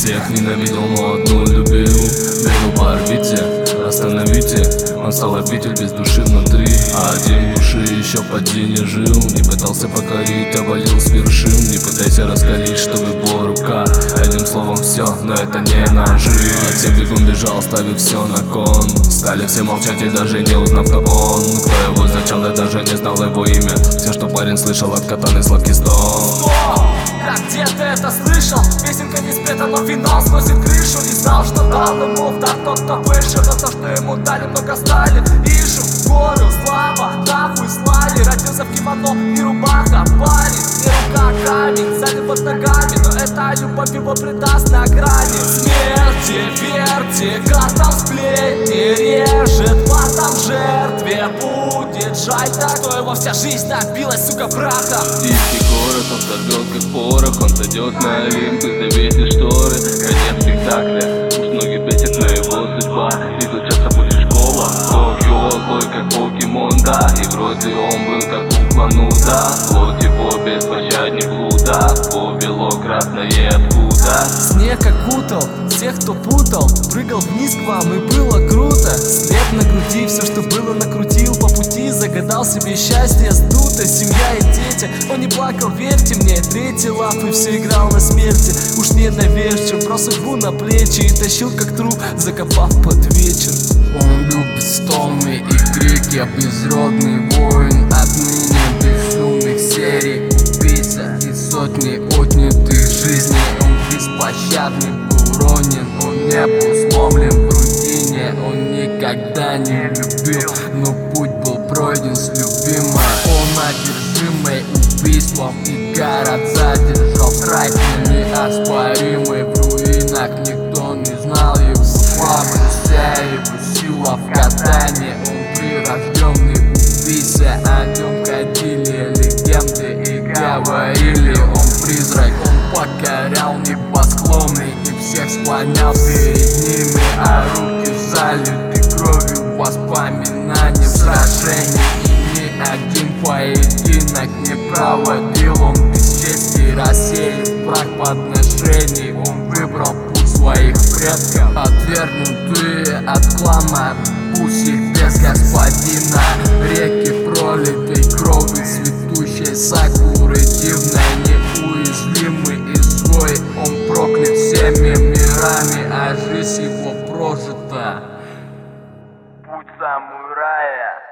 Всех ненавидел, но одну любил. Бегал по орбите, остановите. Он стал обитель без души внутри, а один души еще поди не жил. Не пытался покорить, а валил с вершин. Не пытайся раскалить, чтобы была рука. Одним словом все, но это не ножи. А тем бегун бежал, ставив все на кон. Стали все молчать и даже не узнав, кто он. Кто его зачал, я даже не знал его имя. Все, что парень слышал от катаны, сладкий стон. Как где ты это слышал? Песенка не спета, но финал сносит крышу. Не знал, что дал ему вдох тот, кто выше. Но то, что ему дали, много стали. Ищу гору, слава, нахуй слали. Родился в кимоно и рубаха, парень. Не рука, камень, сзади под ногами. Но эта любовь его предаст на грани смерти. Верьте, как там сплетни режет, потом жертве будет жаль. Так, кто его вся жизнь набилась, сука, прахом. Тихий город, он сорвет как порох. Он сойдет на Олимп и завесит шторы. Конец спектакля, уж ноги бесит, но его судьба. Изучаться будет школа. Токио злой как покемон, да. И вроде он был как кукла-нуда. Плоть его беспощадней блуда. Повело красное откуда. Снег окутал всех, кто путал. Прыгал вниз к вам и было круто. След на груди, все, что было, накрутил по пути. Загадал себе счастье сдуто. Семья и дети, он не плакал, верьте мне. Третий лапы все играл на смерти. Уж не навешчив, брал судьбу на плечи. И тащил как труп, закопав под вечер. Он любит стоны и крики, безродный воин. Отныне безумных серий убийца и сотни отнятых жизней. Он беспощадный, был ронен, он не был сломлен в рутине. Он никогда не любил, но путь был пройден с любимой. Он одержимый убийством и город задержал. Страйк неоспоримый, в руинах никто не знал его славы. Вся его сила в катании. Он прирожденный убийца, о нем ходили легенды и говорили. Он призрак, он покорял небосклоны и всех склонял перед ними. А руки залиты кровью воспоминаний сражений. И ни один поединок не проводил он без чести, рассеяв прах подношений. Он выбрал путь своих предков, отвергнутые от клана, пусть их без господина. Реки пролитой крови, цветущей сакуры дивной, неуязвимый изгой. Он проклят всеми мирами, а жизнь его прожита. Путь самурая.